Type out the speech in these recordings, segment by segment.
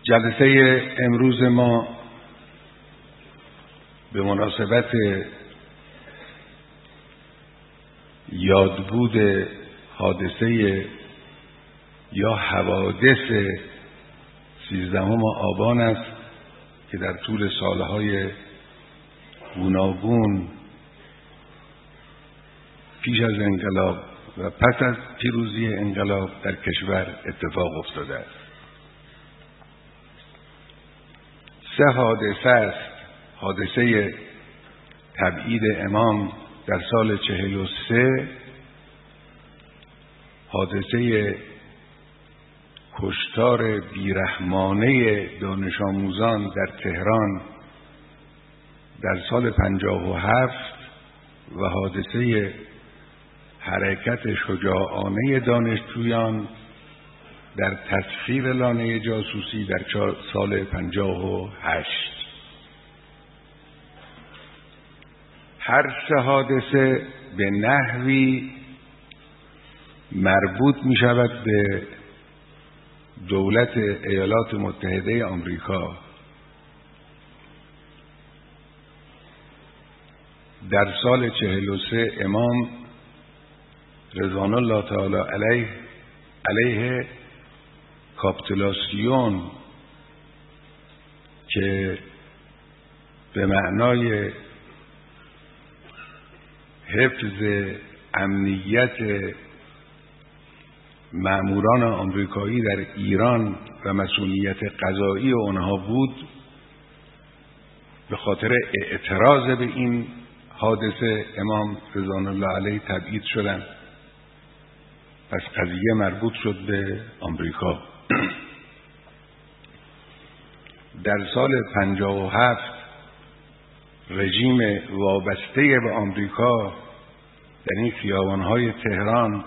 جلسه امروز ما به مناسبت یادبود حادثه یا حوادث 13 آبان است که در طول سالهای گوناگون پیش از انقلاب و پس از پیروزی انقلاب در کشور اتفاق افتاده است. 3 حادثه است: حادثه تبعید امام در سال 43، حادثه کشتار بیرحمانه دانش آموزان در تهران در سال 57 و حادثه حرکت شجاعانه دانشجویان در تسخیر لانه جاسوسی در سال 58. هر 3 حادثه به نحوی مربوط می شود به دولت ایالات متحده آمریکا. در سال 43 امام رضوان الله تعالی علیه کاپیتولاسیون که به معنای حفظ امنیت مأموران آمریکایی در ایران و مسئولیت قضایی آنها بود، به خاطر اعتراض به این حادثه امام رضوان الله علیه تبعید شدند. پس قضیه مربوط شد به آمریکا. در سال 57 رژیم وابسته به آمریکا در این خیابان‌های تهران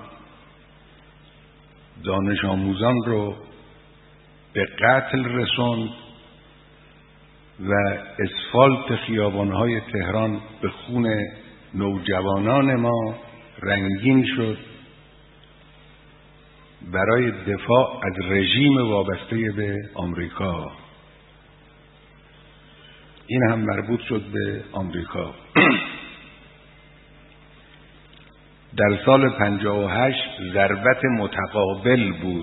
دانش آموزان رو به قتل رسوند و اسفالت خیابان‌های تهران به خون نوجوانان ما رنگین شد برای دفاع از رژیم وابسته به آمریکا. این هم مربوط شد به آمریکا. در سال 58 ضربت متقابل بود،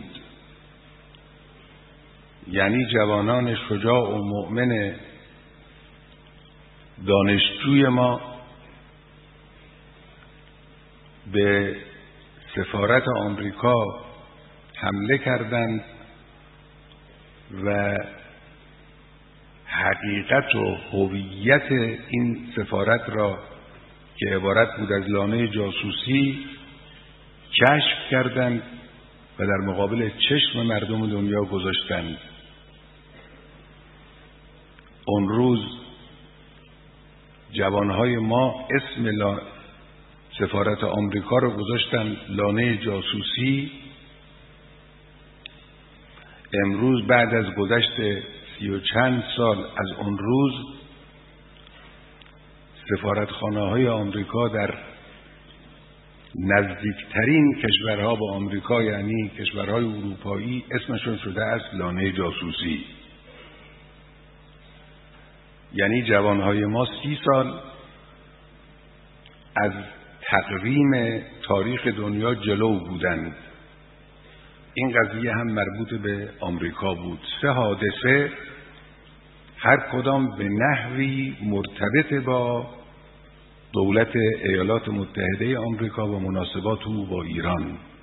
یعنی جوانان شجاع و مؤمن دانشجوی ما به سفارت آمریکا حمله کردند و حقیقت و هویت این سفارت را که عبارت بود از لانه جاسوسی کشف کردند و در مقابل چشم مردم دنیا گذاشتند. اون روز جوانهای ما اسم سفارت آمریکا رو گذاشتند لانه جاسوسی. امروز بعد از گذشت 30 و چند سال از اون روز سفارتخانه‌های آمریکا در نزدیکترین کشورها با آمریکا، یعنی کشورهای اروپایی، اسمشون شده است لانه جاسوسی. یعنی جوانهای ما 30 سال از تقویم تاریخ دنیا جلو بودند. این قضیه هم مربوط به آمریکا بود. 3 حادثه هر کدام به نحوی مرتبط با دولت ایالات متحده آمریکا و مناسبات او با ایران.